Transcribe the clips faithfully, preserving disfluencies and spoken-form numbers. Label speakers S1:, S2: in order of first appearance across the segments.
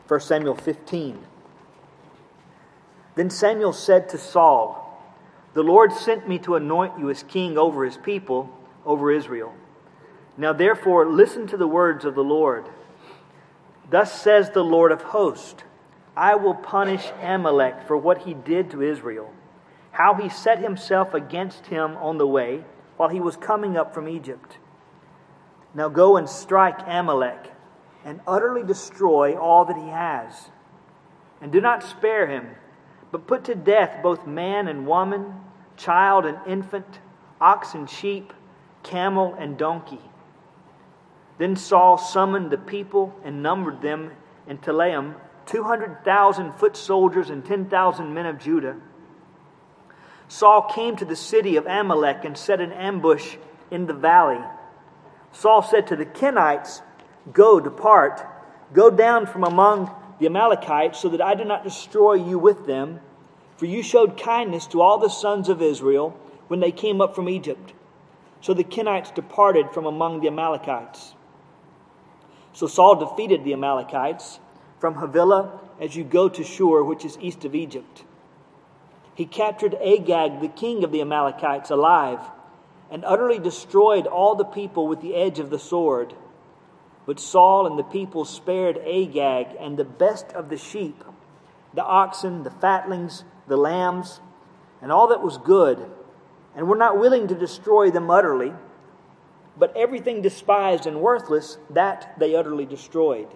S1: First Samuel fifteen. Then Samuel said to Saul, "The Lord sent me to anoint you as king over his people, over Israel. Now therefore listen to the words of the Lord. Thus says the Lord of hosts, I will punish Amalek for what he did to Israel, how he set himself against him on the way while he was coming up from Egypt. Now go and strike Amalek and utterly destroy all that he has. And do not spare him, but put to death both man and woman, child and infant, ox and sheep, camel and donkey." Then Saul summoned the people and numbered them in Telaim, two hundred thousand foot soldiers and ten thousand men of Judah. Saul came to the city of Amalek and set an ambush in the valley. Saul said to the Kenites, "Go, depart, go down from among the Amalekites, so that I do not destroy you with them. For you showed kindness to all the sons of Israel when they came up from Egypt." So the Kenites departed from among the Amalekites. So Saul defeated the Amalekites from Havilah as you go to Shur, which is east of Egypt. He captured Agag, the king of the Amalekites, alive, and utterly destroyed all the people with the edge of the sword. But Saul and the people spared Agag and the best of the sheep, the oxen, the fatlings, the lambs, and all that was good, and were not willing to destroy them utterly, but everything despised and worthless, that they utterly destroyed.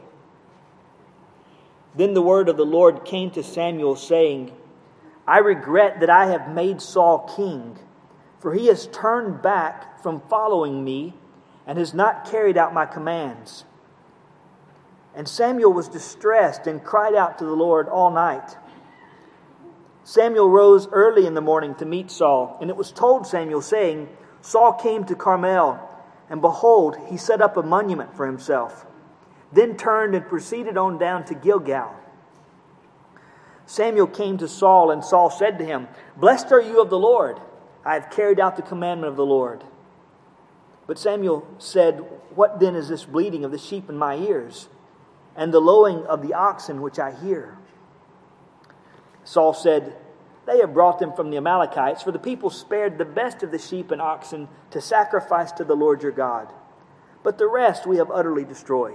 S1: Then the word of the Lord came to Samuel, saying, "I regret that I have made Saul king, for he has turned back from following me and has not carried out my commands." And Samuel was distressed and cried out to the Lord all night. Samuel rose early in the morning to meet Saul, and it was told Samuel, saying, "Saul came to Carmel, and behold, he set up a monument for himself, then turned and proceeded on down to Gilgal." Samuel came to Saul, and Saul said to him, "Blessed are you of the Lord. I have carried out the commandment of the Lord." But Samuel said, "What then is this bleating of the sheep in my ears, and the lowing of the oxen which I hear?" Saul said, "They have brought them from the Amalekites, for the people spared the best of the sheep and oxen to sacrifice to the Lord your God. But the rest we have utterly destroyed."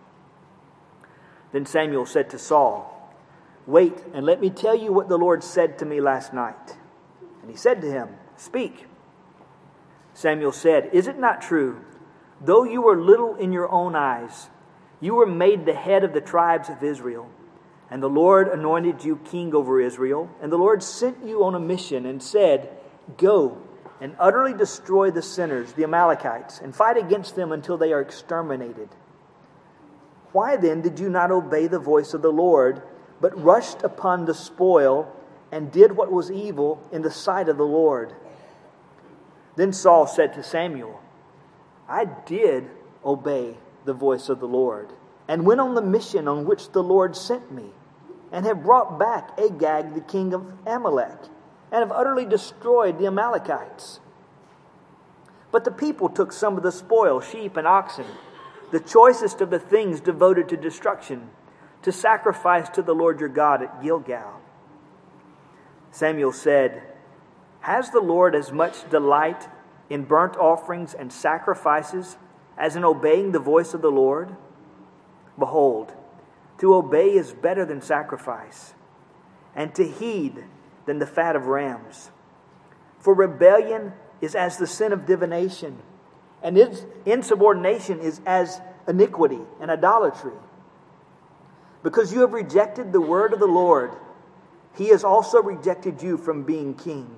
S1: Then Samuel said to Saul, "Wait, and let me tell you what the Lord said to me last night." And he said to him, "Speak." Samuel said, "Is it not true, though you were little in your own eyes, you were made the head of the tribes of Israel? And the Lord anointed you king over Israel. And the Lord sent you on a mission and said, 'Go and utterly destroy the sinners, the Amalekites, and fight against them until they are exterminated.' Why then did you not obey the voice of the Lord, but rushed upon the spoil and did what was evil in the sight of the Lord?" Then Saul said to Samuel, "I did obey the voice of the Lord, and went on the mission on which the Lord sent me, and have brought back Agag, the king of Amalek, and have utterly destroyed the Amalekites. But the people took some of the spoil, sheep and oxen, the choicest of the things devoted to destruction, to sacrifice to the Lord your God at Gilgal." Samuel said, "Has the Lord as much delight in burnt offerings and sacrifices as in obeying the voice of the Lord? Behold, to obey is better than sacrifice, and to heed than the fat of rams. For rebellion is as the sin of divination, and its insubordination is as iniquity and idolatry. Because you have rejected the word of the Lord, he has also rejected you from being king."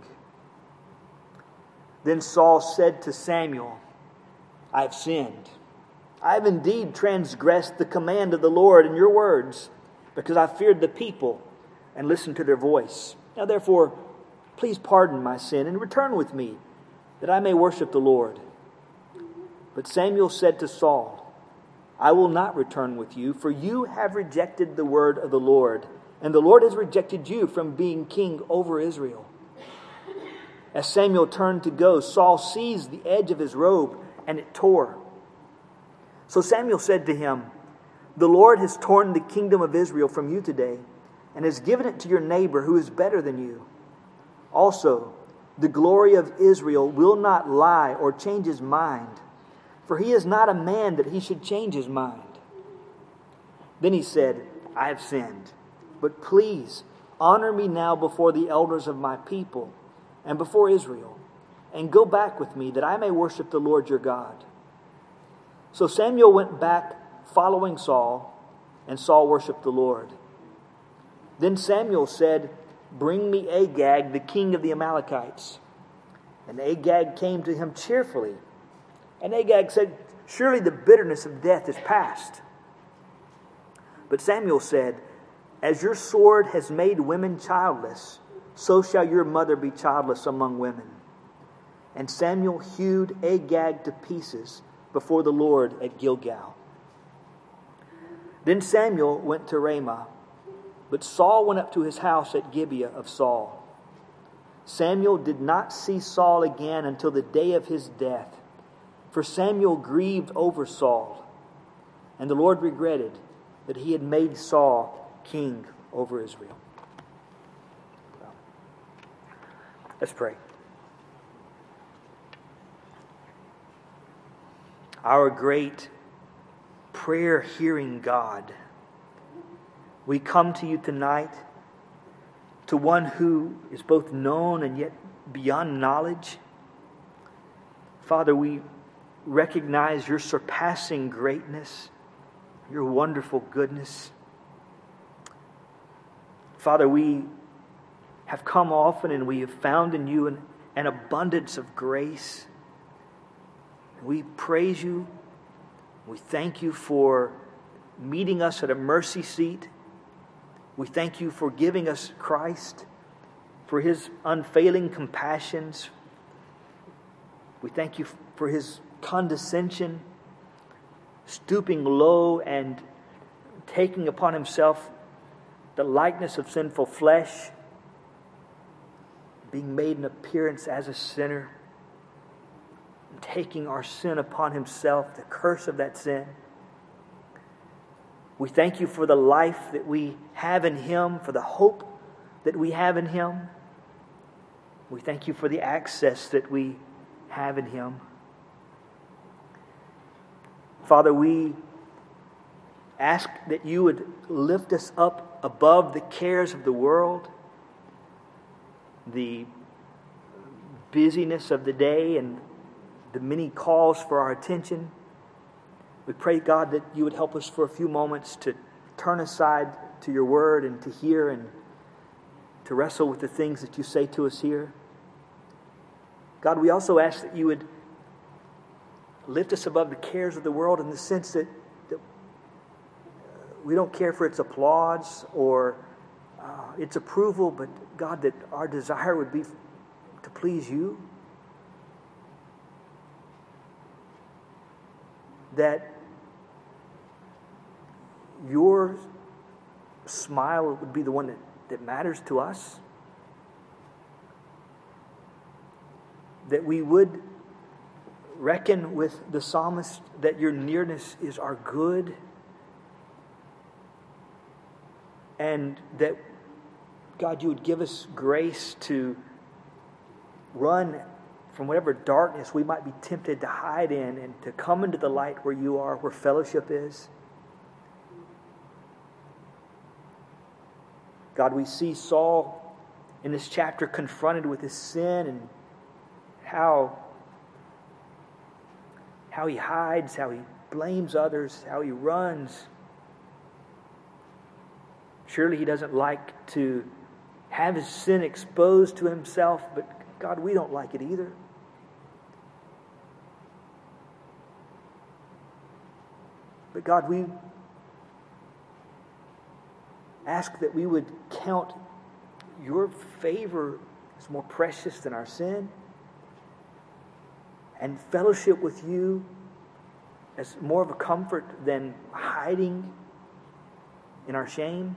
S1: Then Saul said to Samuel, "I have sinned. I have indeed transgressed the command of the Lord in your words, because I feared the people and listened to their voice. Now therefore, please pardon my sin and return with me, that I may worship the Lord." But Samuel said to Saul, "I will not return with you, for you have rejected the word of the Lord, and the Lord has rejected you from being king over Israel." As Samuel turned to go, Saul seized the edge of his robe, and it tore. So Samuel said to him, The Lord has torn the kingdom of Israel from you today and has given it to your neighbor who is better than you. Also, the glory of Israel will not lie or change his mind, for he is not a man that he should change his mind." Then he said, "I have sinned, but please honor me now before the elders of my people and before Israel, and go back with me that I may worship the Lord your God." So Samuel went back following Saul, and Saul worshiped the Lord. Then Samuel said, "Bring me Agag, the king of the Amalekites." And Agag came to him cheerfully. And Agag said, "Surely the bitterness of death is past." But Samuel said, "As your sword has made women childless, so shall your mother be childless among women." And Samuel hewed Agag to pieces before the Lord at Gilgal. Then Samuel went to Ramah, but Saul went up to his house at Gibeah of Saul. Samuel did not see Saul again until the day of his death, for Samuel grieved over Saul, and the Lord regretted that he had made Saul king over Israel. Let's pray. Our great prayer-hearing God, we come to you tonight, to one who is both known and yet beyond knowledge. Father, we recognize your surpassing greatness, your wonderful goodness. Father, we have come often and we have found in you an, an abundance of grace. We praise you. We thank you for meeting us at a mercy seat. We thank you for giving us Christ, for his unfailing compassions. We thank you for his condescension, stooping low and taking upon himself the likeness of sinful flesh, being made in appearance as a sinner, and taking our sin upon himself, the curse of that sin. We thank you for the life that we have in him, for the hope that we have in him. We thank you for the access that we have in him. Father, we ask that you would lift us up above the cares of the world, the busyness of the day, and the many calls for our attention. We pray, God, that you would help us for a few moments to turn aside to your word and to hear and to wrestle with the things that you say to us here. God, we also ask that you would lift us above the cares of the world in the sense that, that we don't care for its applause or uh, its approval, but God, that our desire would be to please you. That your smile would be the one that, that matters to us. That we would reckon with the psalmist that your nearness is our good. And that, God, you would give us grace to run from whatever darkness we might be tempted to hide in and to come into the light where you are, where fellowship is. God, we see Saul in this chapter confronted with his sin and how, how he hides, how he blames others, how he runs. Surely he doesn't like to have his sin exposed to himself, but God, we don't like it either. But God, we ask that we would count your favor as more precious than our sin, and fellowship with you as more of a comfort than hiding in our shame.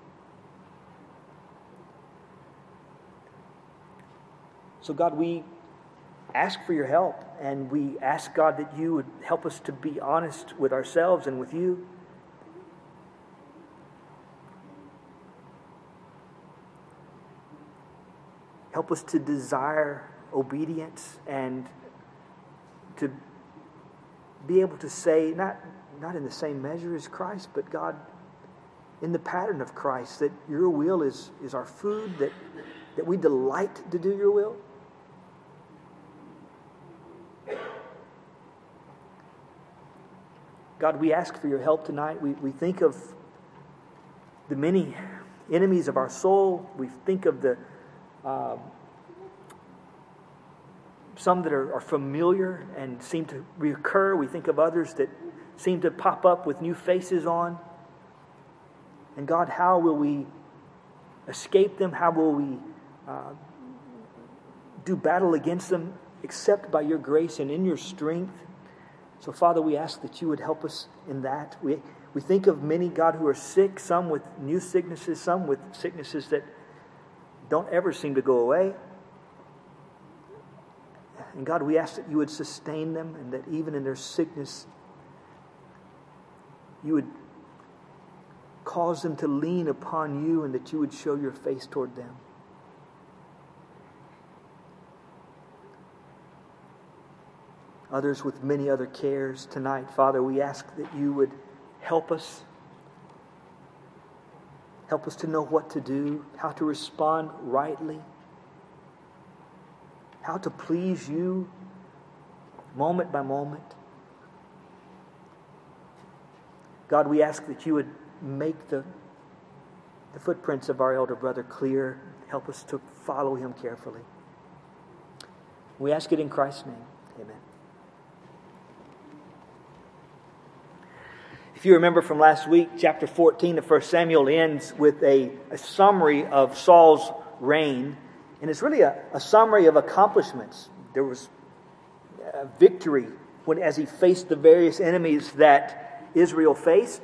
S1: So God, we ask for your help, and we ask, God, that you would help us to be honest with ourselves and with you. help us to desire obedience and to be able to say, not, not in the same measure as Christ, but God, in the pattern of Christ, that your will is, is our food, that, that we delight to do your will. God, we ask for your help tonight. We, we think of the many enemies of our soul. We think of the uh, some that are, are familiar and seem to reoccur. We think of others that seem to pop up with new faces on. And God, how will we escape them? How will we uh, do battle against them except by your grace and in your strength? So, Father, we ask that you would help us in that. We, we think of many, God, who are sick, some with new sicknesses, some with sicknesses that don't ever seem to go away. And God, we ask that you would sustain them and that even in their sickness, you would cause them to lean upon you and that you would show your face toward them. Others with many other cares tonight, Father, we ask that you would help us. Help us to know what to do, how to respond rightly, how to please you moment by moment. God, we ask that you would make the, the footprints of our elder brother clear. Help us to follow him carefully. We ask it in Christ's name. Amen. If you remember from last week, chapter fourteen of First Samuel ends with a, a summary of Saul's reign. And it's really a, a summary of accomplishments. There was a victory when, as he faced the various enemies that Israel faced.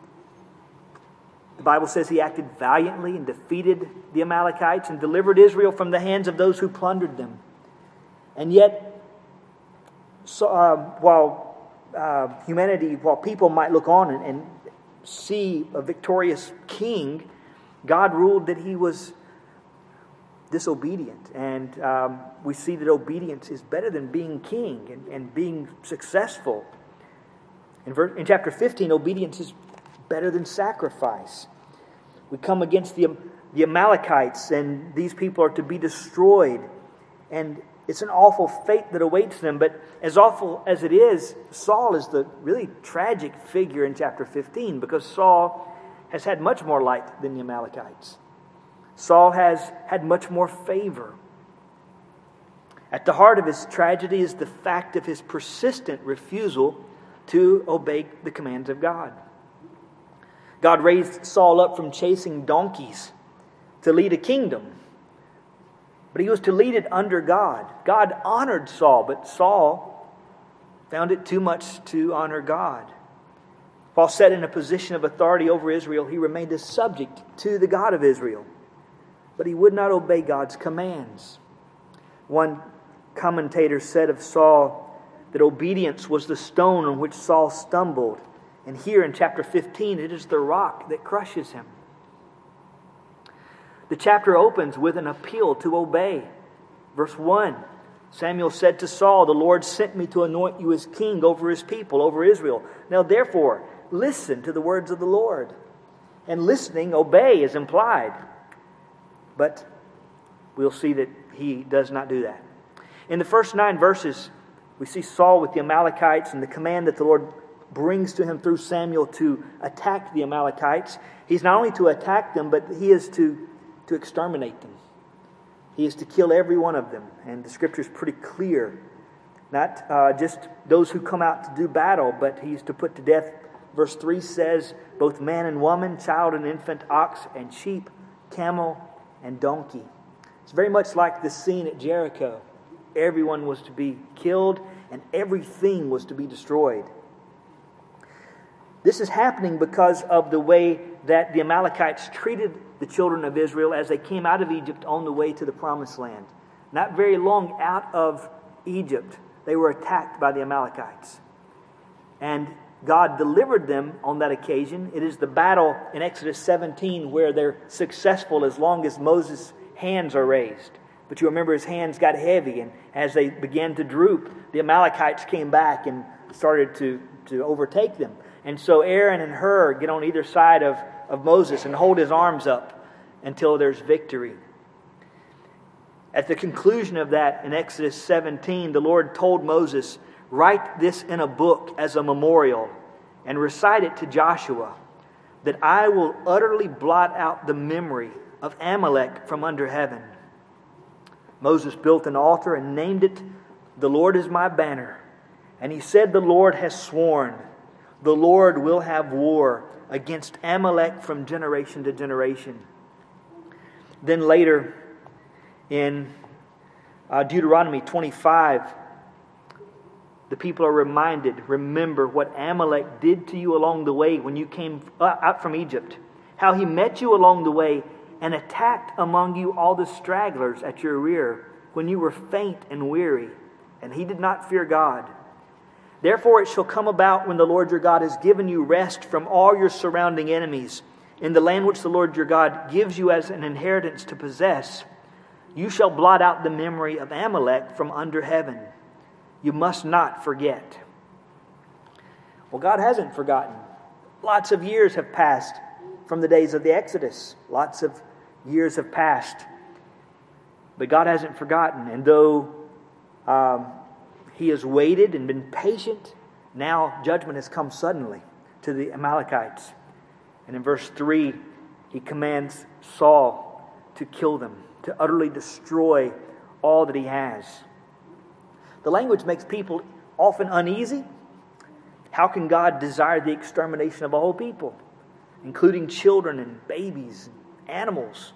S1: The Bible says he acted valiantly and defeated the Amalekites and delivered Israel from the hands of those who plundered them. And yet, so, uh, while uh, humanity, while people might look on and, and see a victorious king, God ruled that he was disobedient. And um, we see that obedience is better than being king and, and being successful. In, verse, in chapter fifteen, obedience is better than sacrifice. We come against the, the Amalekites, and these people are to be destroyed. And it's an awful fate that awaits them. But as awful as it is, Saul is the really tragic figure in chapter fifteen, because Saul has had much more light than the Amalekites. Saul has had much more favor. At the heart of his tragedy is the fact of his persistent refusal to obey the commands of God. God raised Saul up from chasing donkeys to lead a kingdom. But he was to lead it under God. God honored Saul, but Saul found it too much to honor God. While set in a position of authority over Israel, he remained a subject to the God of Israel. But he would not obey God's commands. One commentator said of Saul that obedience was the stone on which Saul stumbled. And here in chapter fifteen, it is the rock that crushes him. The chapter opens with an appeal to obey. Verse one, Samuel said to Saul, "The Lord sent me to anoint you as king over his people, over Israel. Now therefore, listen to the words of the Lord." And listening, obey is implied. But we'll see that he does not do that. In the first nine verses, we see Saul with the Amalekites and the command that the Lord brings to him through Samuel to attack the Amalekites. He's not only to attack them, but he is to, to exterminate them. He is to kill every one of them. And the Scripture is pretty clear. Not uh, just those who come out to do battle, but he's to put to death, verse three says, both man and woman, child and infant, ox and sheep, camel and donkey. It's very much like the scene at Jericho. Everyone was to be killed and everything was to be destroyed. This is happening because of the way that the Amalekites treated the children of Israel as they came out of Egypt on the way to the Promised Land. Not very long out of Egypt, they were attacked by the Amalekites. And God delivered them on that occasion. It is the battle in Exodus seventeen where they're successful as long as Moses' hands are raised. But you remember his hands got heavy, and as they began to droop, the Amalekites came back and started to, to overtake them. And so Aaron and Hur get on either side of, of Moses and hold his arms up until there's victory. At the conclusion of that, in Exodus seventeen, the Lord told Moses, "Write this in a book as a memorial and recite it to Joshua, that I will utterly blot out the memory of Amalek from under heaven." Moses built an altar and named it, "The Lord is my banner." And he said, "The Lord has sworn, the Lord will have war against Amalek from generation to generation." Then later in uh, Deuteronomy twenty-five, the people are reminded, remember what Amalek did to you along the way when you came out from Egypt. How he met you along the way and attacked among you all the stragglers at your rear when you were faint and weary, and he did not fear God. Therefore it shall come about when the Lord your God has given you rest from all your surrounding enemies, in the land which the Lord your God gives you as an inheritance to possess, you shall blot out the memory of Amalek from under heaven. You must not forget. Well, God hasn't forgotten. Lots of years have passed from the days of the Exodus. Lots of years have passed. But God hasn't forgotten. And though um, He has waited and been patient, now judgment has come suddenly to the Amalekites. And in verse three, He commands Saul to kill them, to utterly destroy all that he has. The language makes people often uneasy. How can God desire the extermination of a whole people, including children and babies and animals?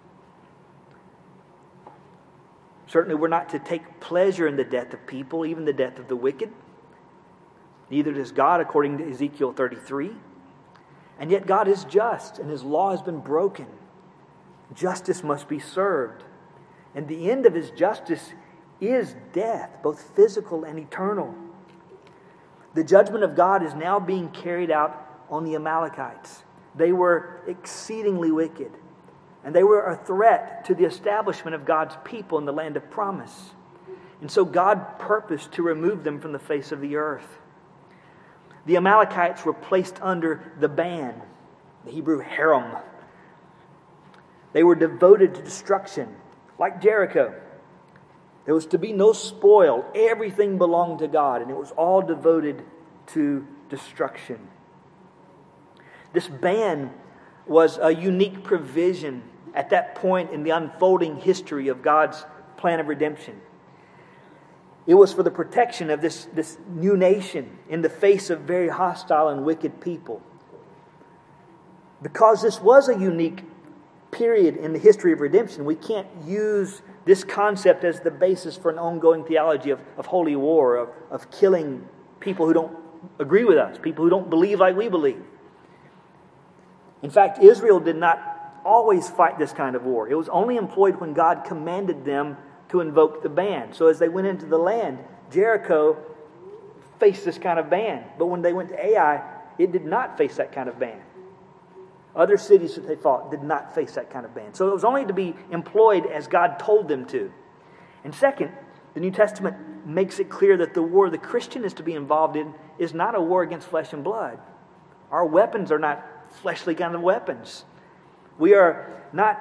S1: Certainly we're not to take pleasure in the death of people, even the death of the wicked. Neither does God, according to Ezekiel thirty-three. And yet God is just, and His law has been broken. Justice must be served. And the end of His justice is death, both physical and eternal. The judgment of God is now being carried out on the Amalekites. They were exceedingly wicked, and they were a threat to the establishment of God's people in the land of promise. And so God purposed to remove them from the face of the earth. The Amalekites were placed under the ban, the Hebrew harem. They were devoted to destruction, like Jericho. There was to be no spoil. Everything belonged to God, and it was all devoted to destruction. This ban was a unique provision at that point in the unfolding history of God's plan of redemption. It was for the protection of this, this new nation in the face of very hostile and wicked people. Because this was a unique period in the history of redemption, we can't use this concept as the basis for an ongoing theology of, of holy war, of, of killing people who don't agree with us, people who don't believe like we believe. In fact, Israel did not always fight this kind of war. It was only employed when God commanded them to invoke the ban. So as they went into the land, Jericho faced this kind of ban. But when they went to Ai, it did not face that kind of ban. Other cities that they fought did not face that kind of ban. So it was only to be employed as God told them to. And second, the New Testament makes it clear that the war the Christian is to be involved in is not a war against flesh and blood. Our weapons are not fleshly kind of weapons. We are not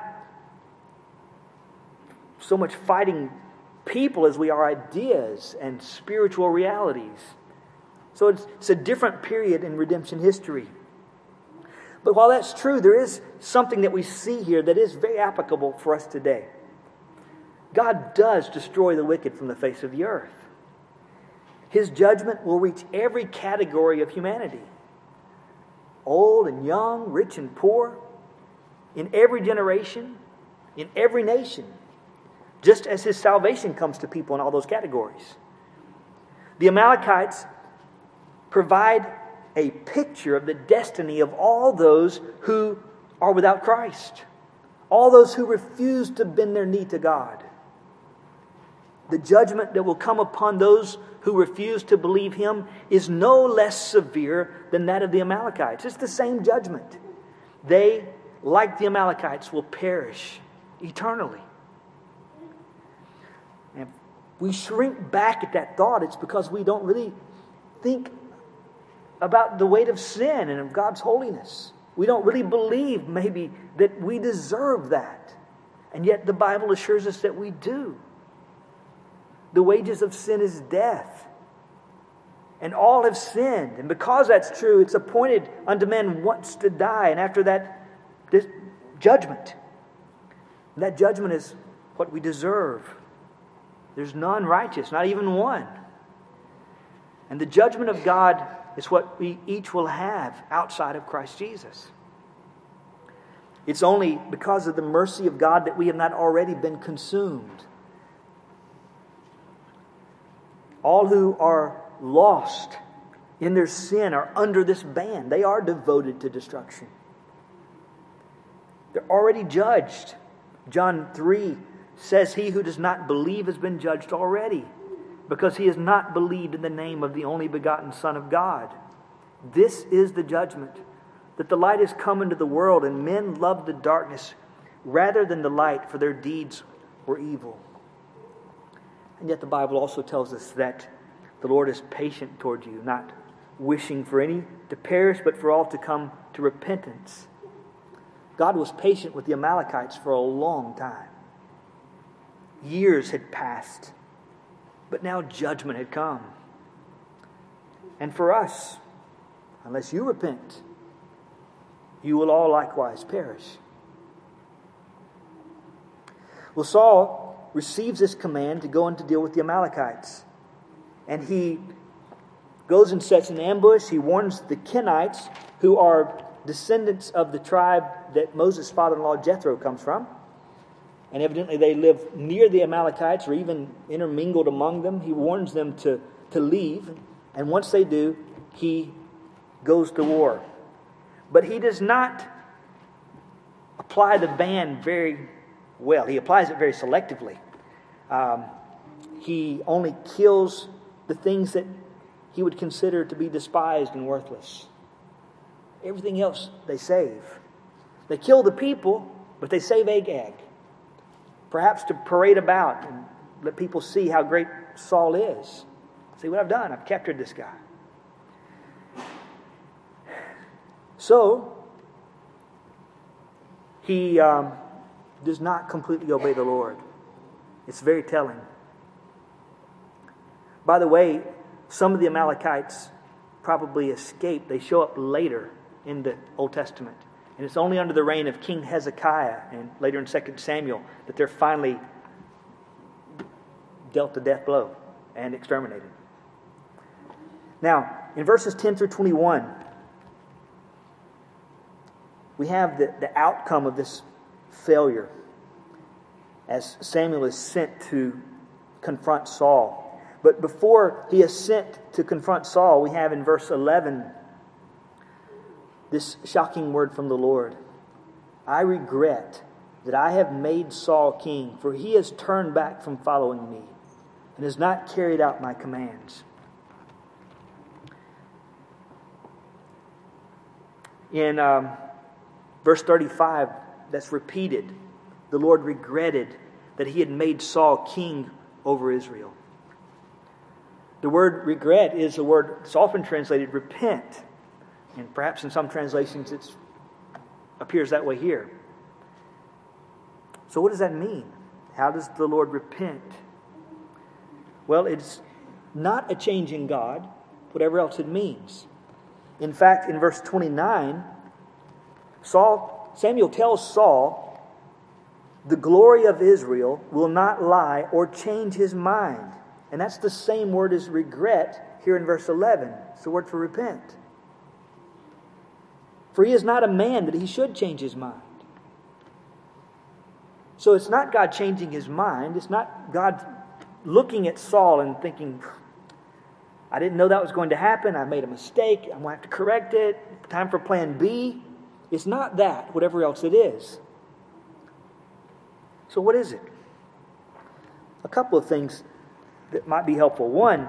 S1: so much fighting people as we are ideas and spiritual realities. So it's, it's a different period in redemption history. But while that's true, there is something that we see here that is very applicable for us today. God does destroy the wicked from the face of the earth. His judgment will reach every category of humanity. Old and young, rich and poor, in every generation, in every nation, just as His salvation comes to people in all those categories. The Amalekites provide a picture of the destiny of all those who are without Christ, all those who refuse to bend their knee to God. The judgment that will come upon those who refuse to believe Him is no less severe than that of the Amalekites. It's the same judgment. They, like the Amalekites, will perish eternally. we shrink back at that thought, it's because we don't really think about the weight of sin and of God's holiness. We don't really believe maybe that we deserve that. And yet the Bible assures us that we do. The wages of sin is death. And all have sinned. And because that's true, it's appointed unto men once to die. And after that, this judgment. And that judgment is what we deserve. There's none righteous, not even one. And the judgment of God is what we each will have outside of Christ Jesus. It's only because of the mercy of God that we have not already been consumed. All who are lost in their sin are under this ban. They are devoted to destruction. They're already judged. John three says, "He who does not believe has been judged already, because he has not believed in the name of the only begotten Son of God." This is the judgment, that the light has come into the world, and men loved the darkness rather than the light, for their deeds were evil. And yet the Bible also tells us that the Lord is patient toward you, not wishing for any to perish, but for all to come to repentance. God was patient with the Amalekites for a long time. Years had passed, but now judgment had come. And for us, unless you repent, you will all likewise perish. Well, Saul receives this command to go and to deal with the Amalekites. And he goes and sets an ambush. He warns the Kenites, who are descendants of the tribe that Moses' father-in-law Jethro comes from. And evidently they live near the Amalekites or even intermingled among them. He warns them to, to leave. And once they do, he goes to war. But he does not apply the ban very well. He applies it very selectively. Um, he only kills the things that he would consider to be despised and worthless. Everything else they save. They kill the people, but they save Agag. Perhaps to parade about and let people see how great Saul is. See what I've done. I've captured this guy. So, he um, does not completely obey the Lord. It's very telling. By the way, some of the Amalekites probably escaped. They show up later in the Old Testament. And it's only under the reign of King Hezekiah and later in Second Samuel that they're finally dealt the death blow and exterminated. Now, in verses ten through twenty-one, we have the, the outcome of this failure as Samuel is sent to confront Saul. But before he is sent to confront Saul, we have in verse eleven this shocking word from the Lord. "I regret that I have made Saul king, for he has turned back from following me and has not carried out my commands." In um, verse thirty-five, that's repeated. The Lord regretted that he had made Saul king over Israel. The word regret is a word that's often translated repent. And perhaps in some translations it appears that way here. So what does that mean? How does the Lord repent? Well, it's not a change in God, whatever else it means. In fact, in verse twenty-nine, Saul, Samuel tells Saul, "The glory of Israel will not lie or change his mind." And that's the same word as regret here in verse eleven. It's the word for repent. For he is not a man that he should change his mind. So it's not God changing his mind. It's not God looking at Saul and thinking, "I didn't know that was going to happen. I made a mistake. I'm going to have to correct it. Time for plan B." It's not that, whatever else it is. So what is it? A couple of things that might be helpful. One,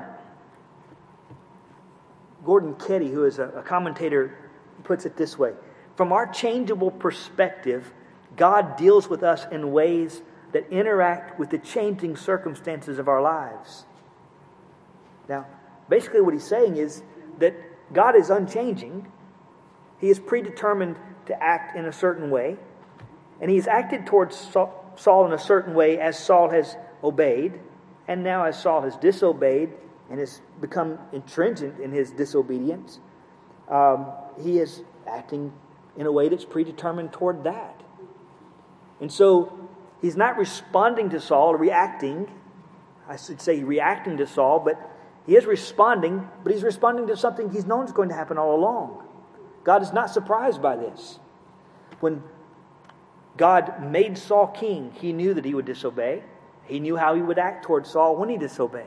S1: Gordon Ketty, who is a, a commentator, puts it this way. From our changeable perspective, God deals with us in ways that interact with the changing circumstances of our lives. Now, basically what he's saying is that God is unchanging. He is predetermined to act in a certain way, and he's acted towards Saul in a certain way as Saul has obeyed, and now as Saul has disobeyed and has become intransigent in his disobedience, um, he is acting in a way that's predetermined toward that. And so he's not responding to Saul, or reacting. I should say reacting to Saul, but he is responding, but he's responding to something he's known is going to happen all along. God is not surprised by this. When God made Saul king, he knew that he would disobey. He knew how he would act towards Saul when he disobeyed.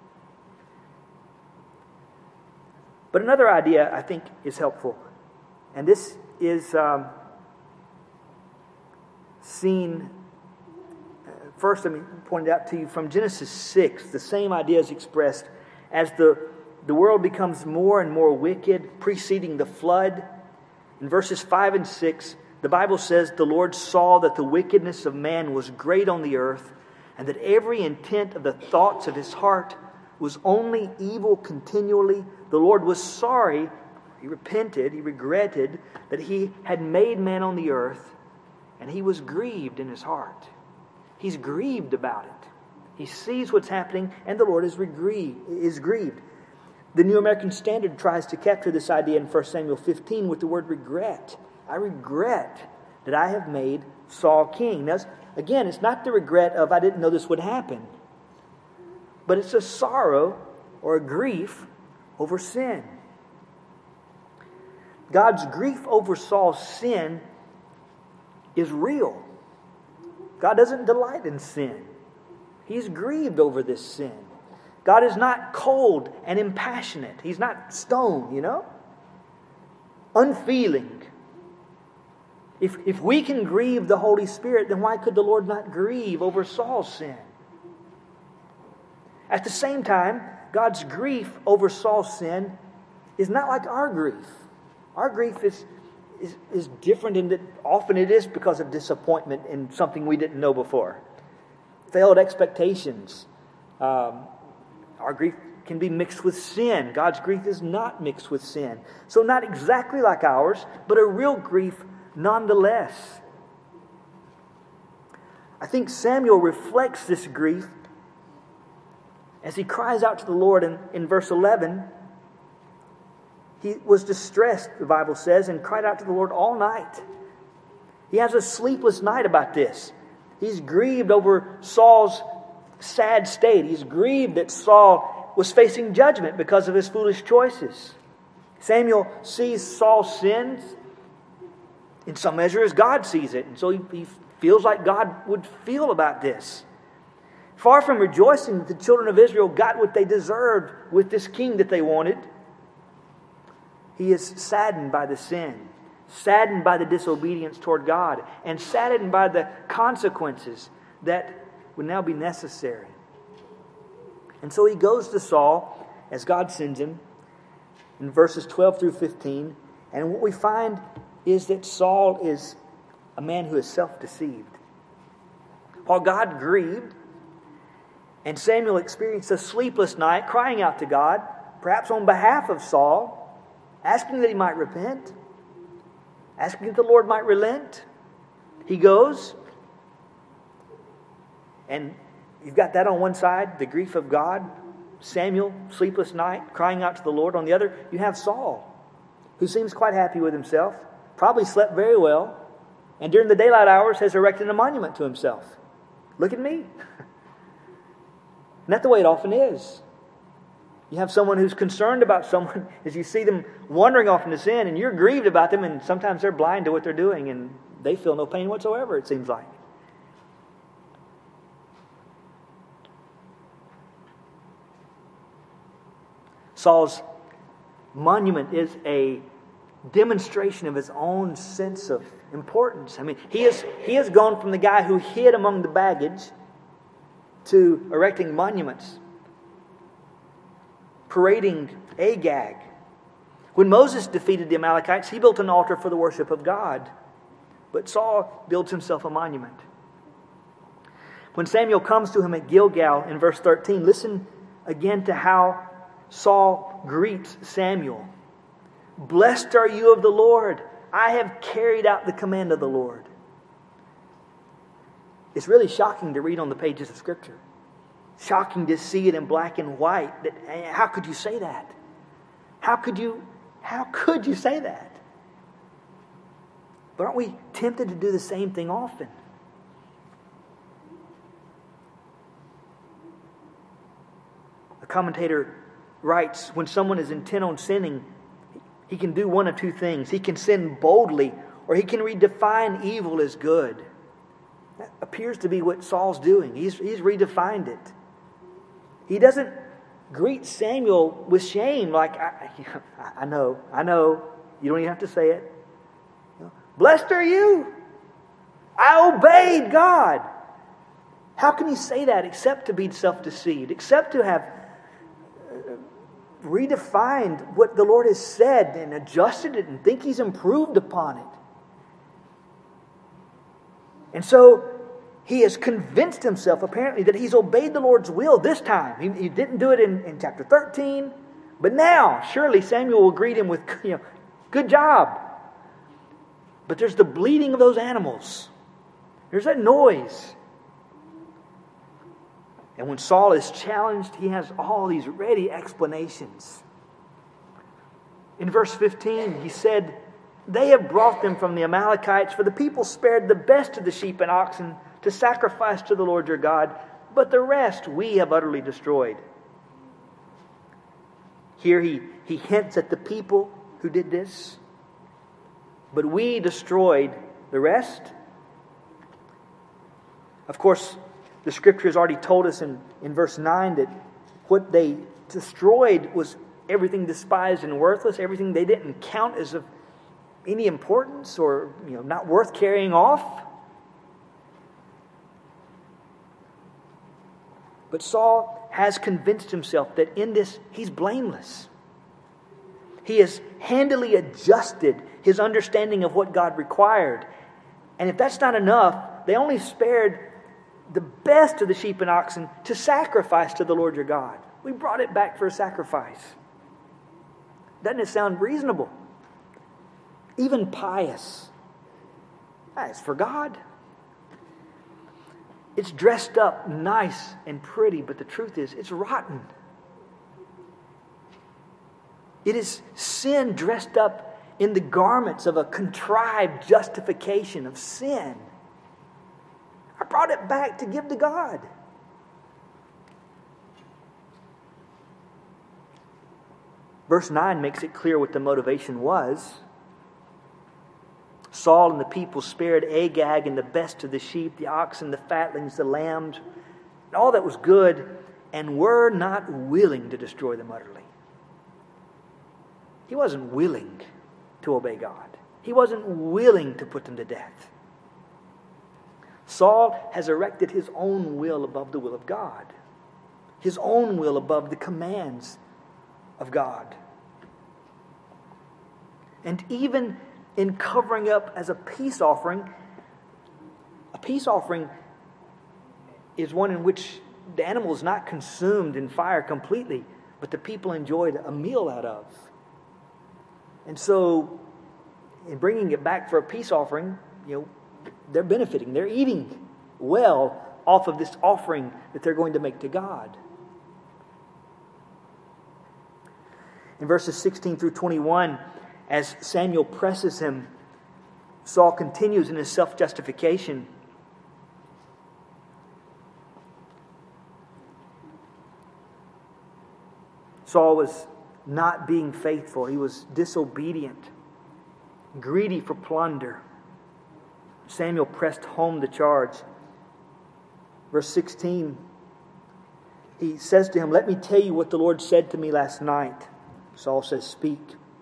S1: But another idea I think is helpful. And this is um, seen, uh, first let me point it out to you from Genesis six. The same idea is expressed as the, the world becomes more and more wicked, preceding the flood. In verses five and six, the Bible says, "The Lord saw that the wickedness of man was great on the earth, and that every intent of the thoughts of his heart was only evil continually. The Lord was sorry," he repented, he regretted that he had made man on the earth, and he was grieved in his heart. He's grieved about it. He sees what's happening, and the Lord is, regrieved, is grieved. The New American Standard tries to capture this idea in First Samuel fifteen with the word regret. I regret that I have made Saul king. Now, again, it's not the regret of I didn't know this would happen, but it's a sorrow or a grief over sin. God's grief over Saul's sin is real. God doesn't delight in sin. He's grieved over this sin. God is not cold and impassionate. He's not stone, you know? Unfeeling. If, if we can grieve the Holy Spirit, then why could the Lord not grieve over Saul's sin? At the same time, God's grief over Saul's sin is not like our grief. Our grief is, is, is different in that often it is because of disappointment in something we didn't know before. Failed expectations. Um, our grief can be mixed with sin. God's grief is not mixed with sin. So not exactly like ours, but a real grief nonetheless. I think Samuel reflects this grief as he cries out to the Lord in, in verse eleven. He was distressed, the Bible says, and cried out to the Lord all night. He has a sleepless night about this. He's grieved over Saul's sad state. He's grieved that Saul was facing judgment because of his foolish choices. Samuel sees Saul's sins in some measure as God sees it. And so he, he feels like God would feel about this. Far from rejoicing that the children of Israel got what they deserved with this king that they wanted, he is saddened by the sin, saddened by the disobedience toward God, and saddened by the consequences that would now be necessary. And so he goes to Saul as God sends him in verses twelve through fifteen. And what we find is that Saul is a man who is self-deceived. While God grieved and Samuel experienced a sleepless night, crying out to God, perhaps on behalf of Saul, asking that he might repent, asking that the Lord might relent, he goes, and you've got that on one side, the grief of God, Samuel, sleepless night, crying out to the Lord. On the other, you have Saul, who seems quite happy with himself, probably slept very well, and during the daylight hours has erected a monument to himself. Look at me. Isn't that the way it often is? You have someone who's concerned about someone as you see them wandering off into sin, and you're grieved about them, and sometimes they're blind to what they're doing, and they feel no pain whatsoever, it seems like. Saul's monument is a demonstration of his own sense of importance. I mean, he has, he has gone from the guy who hid among the baggage to erecting monuments, parading Agag. When Moses defeated the Amalekites, he built an altar for the worship of God. But Saul builds himself a monument. When Samuel comes to him at Gilgal in verse thirteen, listen again to how Saul greets Samuel. Blessed are you of the Lord. I have carried out the command of the Lord. It's really shocking to read on the pages of Scripture. Shocking to see it in black and white. That, how could you say that? How could you, how could you say that? But aren't we tempted to do the same thing often? A commentator writes, when someone is intent on sinning, he can do one of two things. He can sin boldly, or he can redefine evil as good. That appears to be what Saul's doing. He's, he's redefined it. He doesn't greet Samuel with shame like, I, I know, I know, you don't even have to say it. Blessed are you. I obeyed God. How can he say that except to be self-deceived, except to have redefined what the Lord has said and adjusted it and think he's improved upon it? And so he has convinced himself apparently that he's obeyed the Lord's will this time. He, he didn't do it in, in chapter thirteen, but now surely Samuel will greet him with, you know, good job. But there's the bleating of those animals. There's that noise. And when Saul is challenged, he has all these ready explanations. In verse fifteen, he said, they have brought them from the Amalekites, for the people spared the best of the sheep and oxen to sacrifice to the Lord your God, but the rest we have utterly destroyed. Here he, he hints at the people who did this. But we destroyed the rest. Of course, the Scripture has already told us in, in verse nine that what they destroyed was everything despised and worthless, everything they didn't count as of any importance or, you know, not worth carrying off. But Saul has convinced himself that in this he's blameless. He has handily adjusted his understanding of what God required. And if that's not enough, they only spared the best of the sheep and oxen to sacrifice to the Lord your God. We brought it back for a sacrifice. Doesn't it sound reasonable? Even pious. It's for God. It's dressed up nice and pretty, but the truth is, it's rotten. It is sin dressed up in the garments of a contrived justification of sin. I brought it back to give to God. Verse nine makes it clear what the motivation was. Saul and the people spared Agag and the best of the sheep, the oxen, the fatlings, the lambs, and all that was good, and were not willing to destroy them utterly. He wasn't willing to obey God. He wasn't willing to put them to death. Saul has erected his own will above the will of God. His own will above the commands of God. And even in covering up as a peace offering, a peace offering is one in which the animal is not consumed in fire completely, but the people enjoyed a meal out of. And so, in bringing it back for a peace offering, you know, they're benefiting. They're eating well off of this offering that they're going to make to God. In verses sixteen through twenty-one, as Samuel presses him, Saul continues in his self-justification. Saul was not being faithful. He was disobedient, greedy for plunder. Samuel pressed home the charge. Verse sixteen, he says to him, "Let me tell you what the Lord said to me last night." Saul says, "Speak."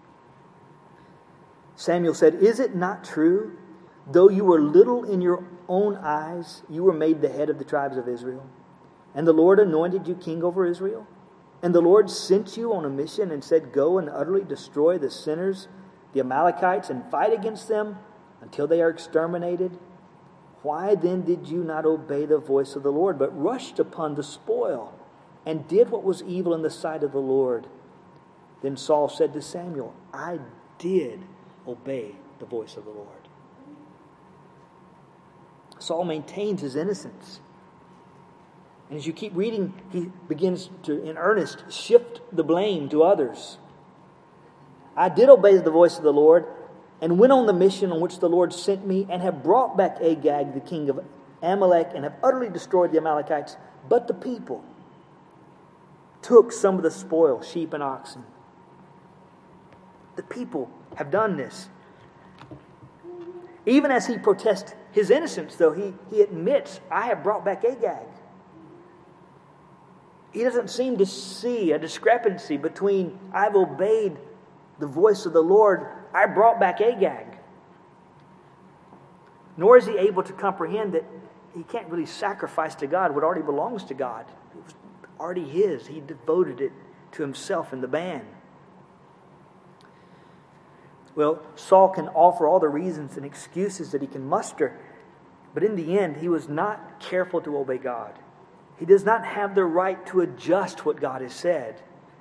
S1: Samuel said, "Is it not true, though you were little in your own eyes, you were made the head of the tribes of Israel? And the Lord anointed you king over Israel? And the Lord sent you on a mission and said, 'Go and utterly destroy the sinners, the Amalekites, and fight against them until they are exterminated'? Why then did you not obey the voice of the Lord, but rushed upon the spoil, and did what was evil in the sight of the Lord? Then Saul said to Samuel, I did obey the voice of the Lord. Saul maintains his innocence. And as you keep reading, he begins to, in earnest, shift the blame to others. I did obey the voice of the Lord, and went on the mission on which the Lord sent me, and have brought back Agag, the king of Amalek, and have utterly destroyed the Amalekites. But the people took some of the spoil, sheep and oxen. The people have done this. Even as he protests his innocence, though, he, he admits, I have brought back Agag. He doesn't seem to see a discrepancy between, I've obeyed the voice of the Lord, I brought back Agag. Nor is he able to comprehend that he can't really sacrifice to God what already belongs to God. It was already his. He devoted it to himself and the band. Well, Saul can offer all the reasons and excuses that he can muster, but in the end, he was not careful to obey God. He does not have the right to adjust what God has said,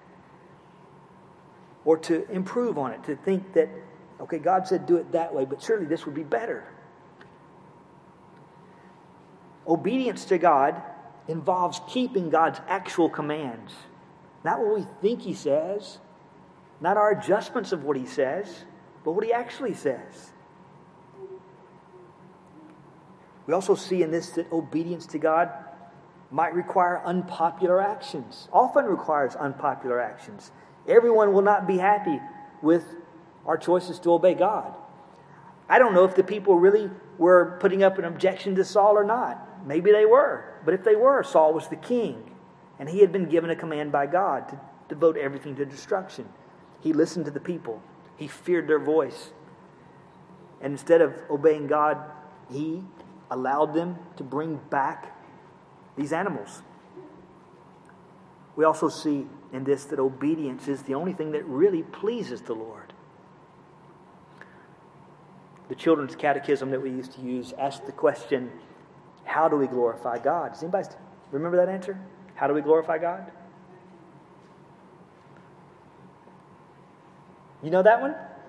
S1: or to improve on it, to think that, okay, God said do it that way, but surely this would be better. Obedience to God involves keeping God's actual commands. Not what we think He says, not our adjustments of what He says, but what He actually says. We also see in this that obedience to God might require unpopular actions, often requires unpopular actions. Everyone will not be happy with our choices to obey God. I don't know if the people really were putting up an objection to Saul or not. Maybe they were. But if they were, Saul was the king, and he had been given a command by God to devote everything to destruction. He listened to the people. He feared their voice. And instead of obeying God, he allowed them to bring back these animals. We also see in this that obedience is the only thing that really pleases the Lord. The children's catechism that we used to use asked the question, how do we glorify God? Does anybody remember that answer? How do we glorify God? You know that one?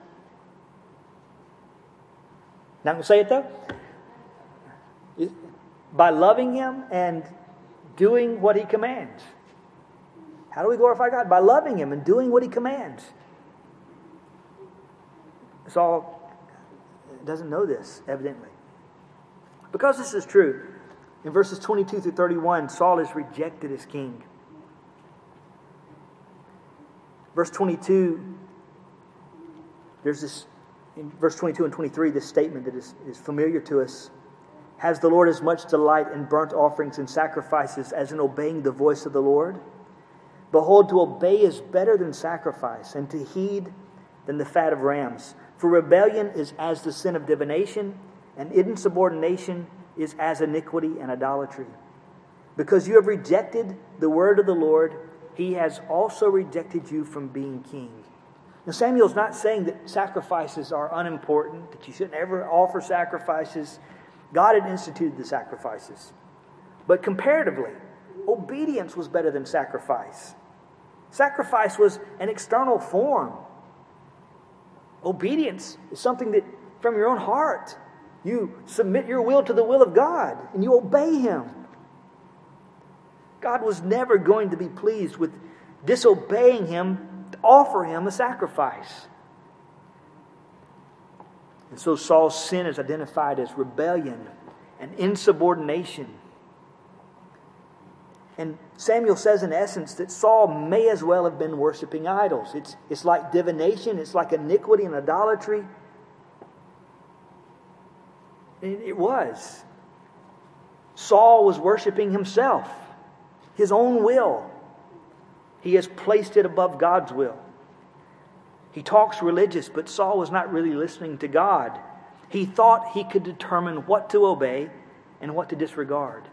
S1: Not going to say it though? By loving Him and doing what He commands. How do we glorify God? By loving Him and doing what He commands. Saul doesn't know this, evidently. Because this is true, in verses twenty-two through thirty-one, Saul is rejected as king. Verse twenty-two, there's this, in verse twenty-two and twenty-three, this statement that is, is familiar to us. Has the Lord as much delight in burnt offerings and sacrifices as in obeying the voice of the Lord? Behold, to obey is better than sacrifice, and to heed than the fat of rams. For rebellion is as the sin of divination, and insubordination is as iniquity and idolatry. Because you have rejected the word of the Lord, He has also rejected you from being king. Now Samuel's not saying that sacrifices are unimportant, that you shouldn't ever offer sacrifices. God had instituted the sacrifices. But comparatively, obedience was better than sacrifice. Sacrifice was an external form. Obedience is something that from your own heart, you submit your will to the will of God and you obey Him. God was never going to be pleased with disobeying Him to offer Him a sacrifice. And so Saul's sin is identified as rebellion and insubordination. And Samuel says in essence that Saul may as well have been worshiping idols. It's, it's like divination, it's like iniquity and idolatry. And it was. Saul was worshiping himself, his own will. He has placed it above God's will. He talks religious, but Saul was not really listening to God. He thought he could determine what to obey and what to disregard.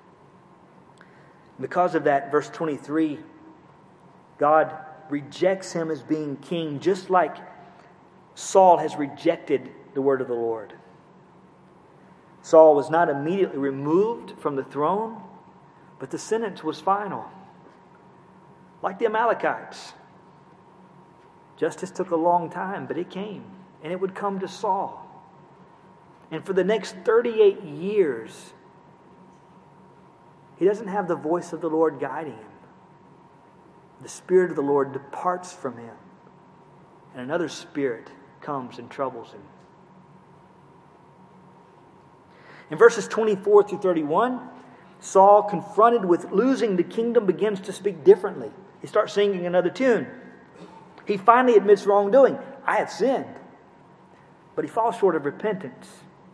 S1: Because of that, verse twenty-three, God rejects him as being king, just like Saul has rejected the word of the Lord. Saul was not immediately removed from the throne, but the sentence was final. Like the Amalekites. Justice took a long time, but it came. And it would come to Saul. And for the next thirty-eight years, he doesn't have the voice of the Lord guiding him. The Spirit of the Lord departs from him. And another spirit comes and troubles him. In verses twenty-four through thirty-one, Saul, confronted with losing the kingdom, begins to speak differently. He starts singing another tune. He finally admits wrongdoing. I have sinned. But he falls short of repentance.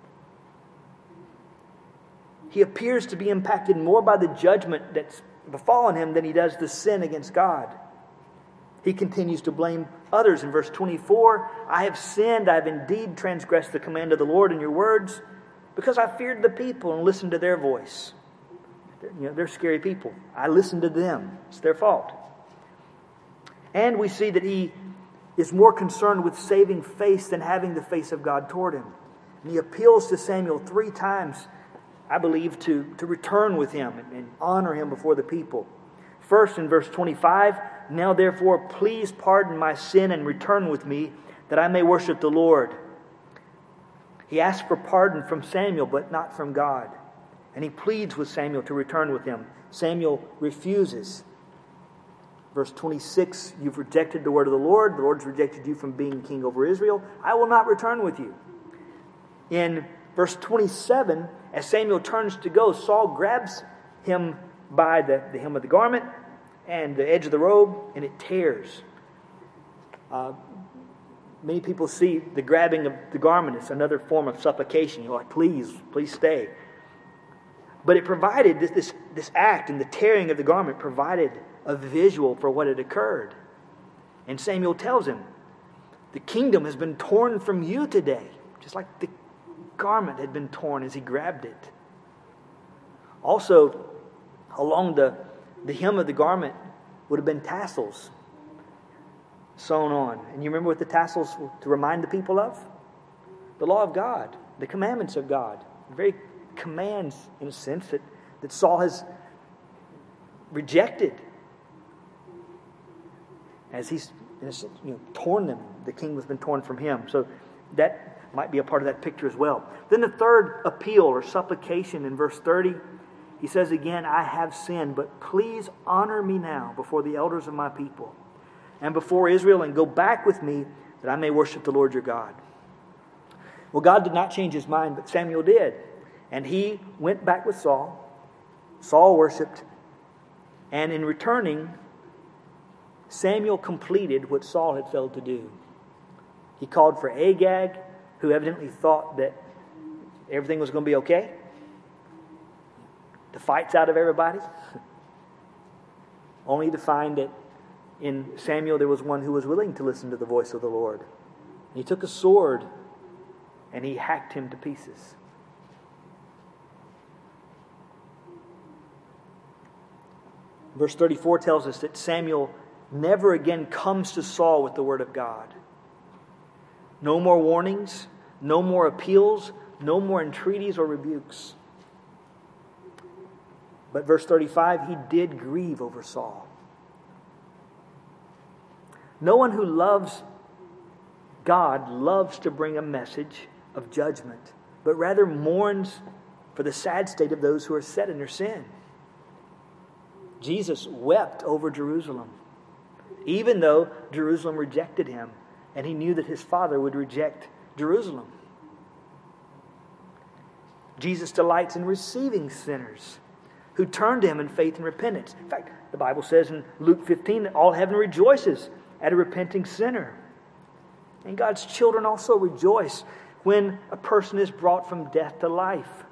S1: He appears to be impacted more by the judgment that's befallen him than he does the sin against God. He continues to blame others. In verse twenty-four, I have sinned, I have indeed transgressed the command of the Lord in your words, because I feared the people and listened to their voice. They're, you know, they're scary people. I listened to them. It's their fault. And we see that he is more concerned with saving face than having the face of God toward him. And he appeals to Samuel three times, I believe, to, to return with him and, and honor him before the people. First, in verse twenty-five, now therefore please pardon my sin and return with me, that I may worship the Lord. He asks for pardon from Samuel, but not from God. And he pleads with Samuel to return with him. Samuel refuses. Verse twenty-six, you've rejected the word of the Lord. The Lord's rejected you from being king over Israel. I will not return with you. In verse twenty-seven, as Samuel turns to go, Saul grabs him by the, the hem of the garment and the edge of the robe, and it tears. Uh, many people see the grabbing of the garment as another form of supplication. You're like, please, please stay. But it provided, this, this, this act and the tearing of the garment provided a visual for what had occurred. And Samuel tells him, the kingdom has been torn from you today, just like the garment had been torn as he grabbed it. Also, along the, the hem of the garment would have been tassels sewn on. And you remember what the tassels were to remind the people of? The law of God, the commandments of God. The very commands, in a sense, that, that Saul has rejected. As he's, in a sense, you know, torn them. The king has been torn from him. So that might be a part of that picture as well. Then the third appeal or supplication in verse thirty, he says again, I have sinned, but please honor me now before the elders of my people and before Israel, and go back with me that I may worship the Lord your God. Well, God did not change his mind, but Samuel did. And he went back with Saul. Saul worshipped. And in returning, Samuel completed what Saul had failed to do. He called for Agag, who evidently thought that everything was going to be okay. The fight's out of everybody. Only to find that in Samuel there was one who was willing to listen to the voice of the Lord. He took a sword and he hacked him to pieces. Verse thirty-four tells us that Samuel never again comes to Saul with the word of God. No more warnings, no more appeals, no more entreaties or rebukes. But verse thirty-five, he did grieve over Saul. No one who loves God loves to bring a message of judgment, but rather mourns for the sad state of those who are set in their sin. Jesus wept over Jerusalem, even though Jerusalem rejected him, and he knew that his Father would reject Jerusalem. Jesus delights in receiving sinners who turn to him in faith and repentance. In fact, the Bible says in Luke fifteen that all heaven rejoices at a repenting sinner. And God's children also rejoice when a person is brought from death to life.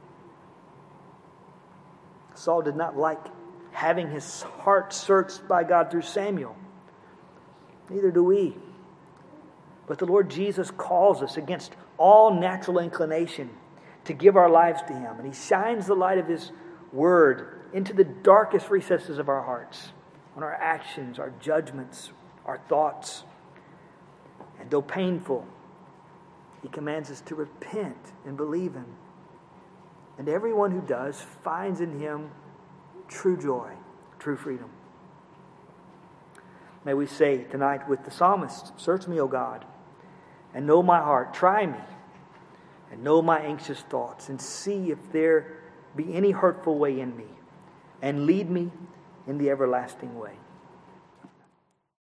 S1: Saul did not like having his heart searched by God through Samuel. Neither do we. But the Lord Jesus calls us against all natural inclination to give our lives to him. And he shines the light of his word into the darkest recesses of our hearts, on our actions, our judgments, our thoughts. And though painful, he commands us to repent and believe him. And everyone who does finds in Him true joy, true freedom. May we say tonight with the psalmist, search me, O God, and know my heart. Try me, and know my anxious thoughts, and see if there be any hurtful way in me, and lead me in the everlasting way.